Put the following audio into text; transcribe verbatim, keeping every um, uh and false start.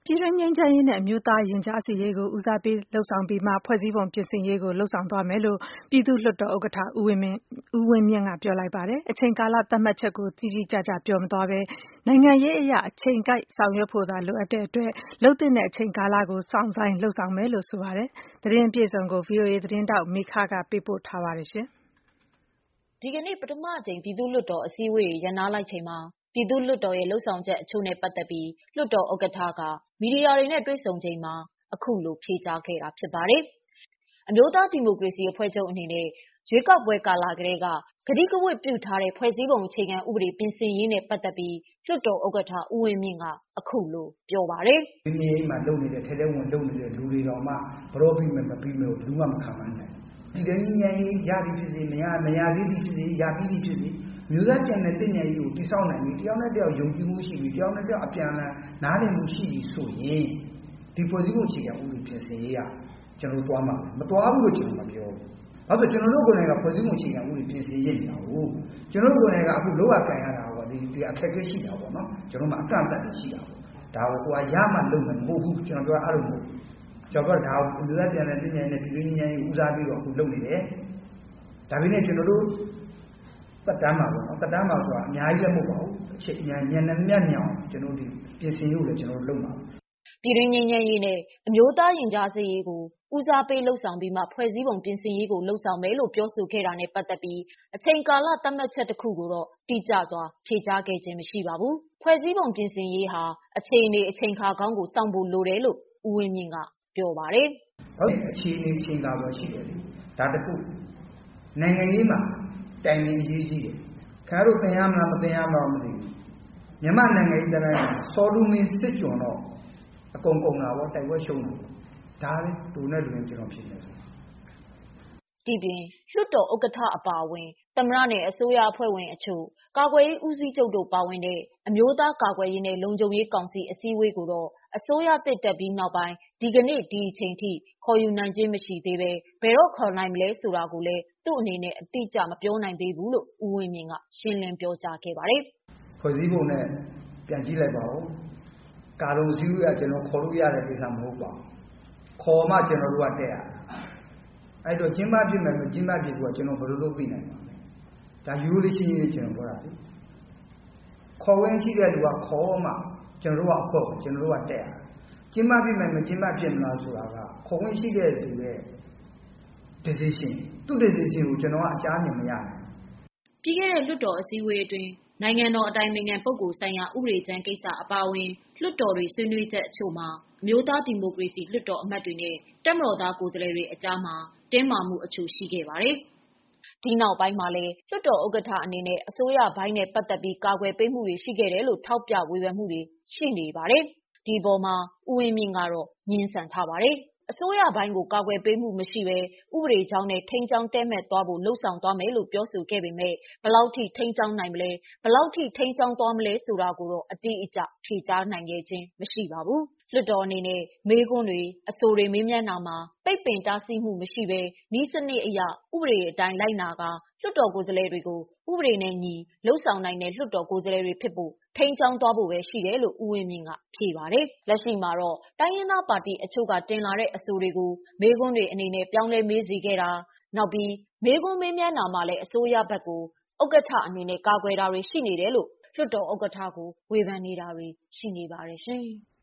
ပြည်တွင်းငြိမ်းချမ်းရေးနဲ့အမျိုးသားရင်ကြားစေ့ရေးကိုဦးစားပေးလုပ်ဆောင်ပြီးမှဖွဲ့စည်းပုံပြင်ဆင်ရေးကိုလုပ်ဆောင်သွားမယ်လို့ပြည်သူ့လွှတ်တော်ဥက္ကဋ္ဌဦးဝင်းမြင့်ဦးဝင်းမြင့်ကပြောလိုက်ပါတယ်။အချိန်ကာလသတ်မှတ်ချက်ကိုတိတိကျကျပြောမသွားဘဲနိုင်ငံရေးအရအချိန်ကိုက်ဆောင်ရွက်ဖို့သာလိုအပ်တဲ့အတွက်လုပ်သင့်တဲ့အချိန်ကာလကိုစောင့်ဆိုင်းလုပ်ဆောင်မယ်လို့ဆိုပါတယ်။သတင်းအပြည့်အစုံကို ဗွီအိုအေသတင်းထောက်မေခကပေးပို့ထားပါတယ်။ဒီကနေ့ပထမအကြိမ်ပြည်သူ့လွှတ်တော်အစည်းအဝေးတွေရပ်နားလိုက်ချိန်မှာပြည်သူ့လွှတ်တော်ရဲ့လှုပ်ဆောင်ချက်အချို့နဲ့ပတ်သက်ပြီးလွှတ်တော်ဥက္ကဋ္ဌကမီဒီယာတွေနဲ့တွေ့ဆုံချိန်မှာအခုလိုဖြေကြားခဲ့တာဖြစ်ပါတယ်။အမျိုးသားဒီမိုကရေစီအဖွဲ့ချုပ်အနေနဲ့ရွေးကောက်ပွဲကာလကတည်းကကတိကဝတ်ပြုထားတဲ့ဖွဲ့စည်းပုံအခြေခံဥပဒေပြင်ဆင်ရေးနဲ့ပတ်သက်ပြီးလွှတ်တော်ဥက္ကဋ္ဌဦးဝင်းမြင့်ကအခုလိုပြောပါတယ်။ဒီနေ့မှလုပ်နေတဲ့ထဲထဲဝင်လုပ်နေတဲ့လူတွေတော်မှဘရောပြီးမှမပြီးလို့ဘူးမှမခံနိုင်ဘူး။ဒီတိုင်းဉာဏ်ကြီးရသည်ဖြစ်စေမရမရသေးသည်ဖြစ်စေရပြီးသည်ဖြစ်စေမျိုးသားပြန်တဲ့တင်ညာကြီးကိုတိဆောက်နိုင်ပြီတယောက်နဲ့တယောက်ယုံကြည်မှုရှိပြီတယောက်နဲ့တယောက်အပြန်အလှန်နားလည်မှုရှိပြီဆိုရင်ဒီဖွဲ့စည်းပုံအခြေခံဥပဒေပြင်ဆင်ရေးကကျွန်တော်သွားမှာမသွားဘူးလို့ကျွန်တော်မပြောဘူး။ဘာလို့ကျွန်တော်တို့ကိုယ်တိုင်ကဖွဲ့စည်းပုံအခြေခံဥပဒေပြင်ဆင်ရေးနေတာကိုကျွန်တော်တို့ကိုယ်တိုင်ကအခုလောကကန်ရတာပေါ့ဒီဒီအခက်အခဲရှိတာပေါ့နော်ကျွန်တော်မှအကန့်အသတ်ရှိတာပေါ့ဒါကိုကိုယ်ကရမှလုပ်မယ်မဟုတ်ဘူးကျွန်တော်ပြောအဲ့လိုမဟုတ်ဘူးကျွန်တော်ဒါကိုလူသားပြန်တဲ့တင်ညာနဲ့ပြည်တွင်းဉာဏ်ကြီးဦးစားပြီးတော့အခုလုပ်နေတယ်ဒါပေမဲ့ကျွန်တော်တို့တက်တမ်းမှာပေါ့နော်တက်တမ်းမှာဆိုတာအများကြီးလည်းမဟုတ်ပါဘူးအချက်ဉာဏ်ဉာဏ်နဲ့မြတ်ညောင်ကျွန်တော်ဒီပြင်ဆင်လို့လည်းကျွန်တော်တို့လုပ်မှာပြည်တွင်းငြိမ်းချမ်းရေးနဲ့အမျိုးသားရင်ကြားစေ့ရေးကိုဦးစားပေးလှုပ်ဆောင်ပြီးမှဖွဲ့စည်းပုံပြင်ဆင်ရေးကိုလှုပ်ဆောင်မယ်လို့ပြောဆိုခဲ့တာနဲ့ပတ်သက်ပြီးအချိန်ကာလသတ်မှတ်ချက်တစ်ခုကိုတော့တိကျစွာဖြေကြားခဲ့ခြင်းမရှိပါဘူး။ဖွဲ့စည်းပုံပြင်ဆင်ရေးဟာအချိန်နေအချိန်ခါကောင်းကိုစောင့်ဖို့လိုတယ်လို့ဦးဝင်းမြင့်ကပြောပါတယ်။ဟုတ်အချိန်နေအချိန်ခါပဲရှိတယ်။ဒါတခုနိုင်ငံရေးမှာတိုင်ပင်အရေးကြီးတယ်။ခင်ဗျားတို့သင်ရမလားမသင်ရမလားမသိဘူး။မြန်မာနိုင်ငံရေးတိုင်းမှာစောလူမင်းစစ်ကြုံတော့အကုန်ကုန်တာပေါ့တိုက်ပွဲရှုံးတာဒါလေတူနဲ့တူနဲ့ကျွန်တော်ဖြစ်နေတယ်ဒီပြင်လွှတ်တော်ဥက္ကဋ္ဌအပါအဝင်သမ္မတနဲ့အစိုးရအဖွဲ့ဝင်အချို့ကာကွယ်ရေးဦးစီးချုပ်တို့ပါဝင်တဲ့အမျိုးသားကာကွယ်ရေးနဲ့လုံခြုံရေးကောင်စီအစည်းအဝေးကိုတော့အစိုးရတစ်တက်ပြီးနောက်ပိုင်းဒီကနေ့ဒီအချိန်ထိခေါ်ယူနိုင်ခြင်းမရှိသေးပဲဘယ်တော့ခေါ်နိုင်မလဲဆိုတာကိုလည်းသူ့အနေနဲ့အတိအကျမပြောနိုင်သေးဘူးလို့ဦးဝင်းမြင့်ကရှင်းလင်းပြောကြားခဲ့ပါတယ်။ဖွဲ့စည်းပုံနဲ့ပြန်ကြည့်လိုက်ပါဦး။ကာလုံစည်းဝေးကကျွန်တော်ခေါ်လို့ရတဲ့ကိစ္စမဟုတ်ပါဘူး။ခေါ်မှကျွန်တော်တို့ကတက်ရအဲ့တော့ကျင်းပပြစ်မယ်မကျင်းပပြစ်ကကျွန်တော်ဘယ်လိုလုပ်ပြနိုင်မှာလဲဒါယူလို့ရှိရင်ကျွန်တော်ပြောတာလေခေါ်ဝင်ရှိတဲ့လူကခေါ်မှကျွန်တော်တို့ကခေါ်ကျွန်တော်တို့ကတက်ရကျင်းပပြစ်မယ်မကျင်းပပြစ်မလားဆိုတာကခေါ်ဝင်ရှိတဲ့လူရဲ့ decision သူ့ decision ကိုကျွန်တော်ကအကြားမြင်မရဘူးပြီးခဲ့တဲ့လွှတ်တော်အစည်းအဝေးအတွင်းနိုင်ငံတော်အတိုင်ပင်ခံပုဂ္ဂိုလ်ဆိုင်ရာဥပဒေကြမ်းကိစ္စအပါအဝင်လွှတ်တော်တွေဆွေးနွေးချက်အချို့မှာအမျိုးသားဒီမိုကရေစီလွှတ်တော်အမတ်တွေနဲ့တပ်မတော်သားကိုယ်စားလှယ်တွေအကြားမှာတင်းမာမှုအချို့ရှိခဲ့ပါတယ်။ဒီနောက်ပိုင်းမှာလည်းလွှတ်တော်ဥက္ကဋ္ဌအနေနဲ့အစိုးရဘိုင်းနဲ့ပတ်သက်ပြီးကာကွယ်ပေးမှုတွေရှိခဲ့တယ်လို့ထောက်ပြဝေဖန်မှုတွေရှိနေပါတယ်။ဒီပေါ်မှာဦးဝင်းမြင့်ကတော့ငြင်းဆန်ထားပါတယ်။အစိုးရဘိုင်းကိုကာကွယ်ပေးမှုမရှိဘဲဥပဒေကြောင်းနဲ့ထိန်းချောင်းတဲမဲ့သွားဖို့လှုံ့ဆော်သွားမယ်လို့ပြောဆိုခဲ့ပေမဲ့ဘယ်လောက်ထိထိန်းချောင်းနိုင်မလဲဘယ်လောက်ထိထိန်းချောင်းသွားမလဲဆိုတာကိုတော့အတိအကျဖြေကြားနိုင်ခဲ့ခြင်းမရှိပါဘူး။လွှတ်တော်အနေနဲ့မေးခွန်းတွေအဆိုတွေမေးမြန်းတာမှာပိတ်ပင်တားဆီးမှုမရှိဘဲဤစနစ်အရဥပဒေအတိုင်းလိုက်နာကလွှတ်တော်ကိုယ်စားလှယ်တွေကိုဥပဒေနဲ့ညီလှုံ့ဆော်နိုင်တဲ့လွှတ်တော်ကိုယ်စားလှယ်တွေဖြစ်ဖို့ထိန်းချောင်းသွားဖို့ပဲရှိတယ်လို့ဦးဝင်းမြင့်ကဖြေပါတယ်။လက်ရှိမှာတော့တိုင်းရင်းသားပါတီအချို့ကတင်လာတဲ့အဆိုတွေကိုမေးခွန်းတွေအနေနဲ့ပြောင်းလဲမေးစီခဲ့တာနောက်ပြီးမေးခွန်းမေးမြန်းတာမှာလည်းအစိုးရဘက်ကိုဥက္ကဋ္ဌအနေနဲ့ကာကွယ်တာတွေရှိနေတယ်လို့လွှတ်တော်ဥက္ကဋ္ဌကိုဝေဖန်နေတာတွေရှိနေပါတယ်ရှင်။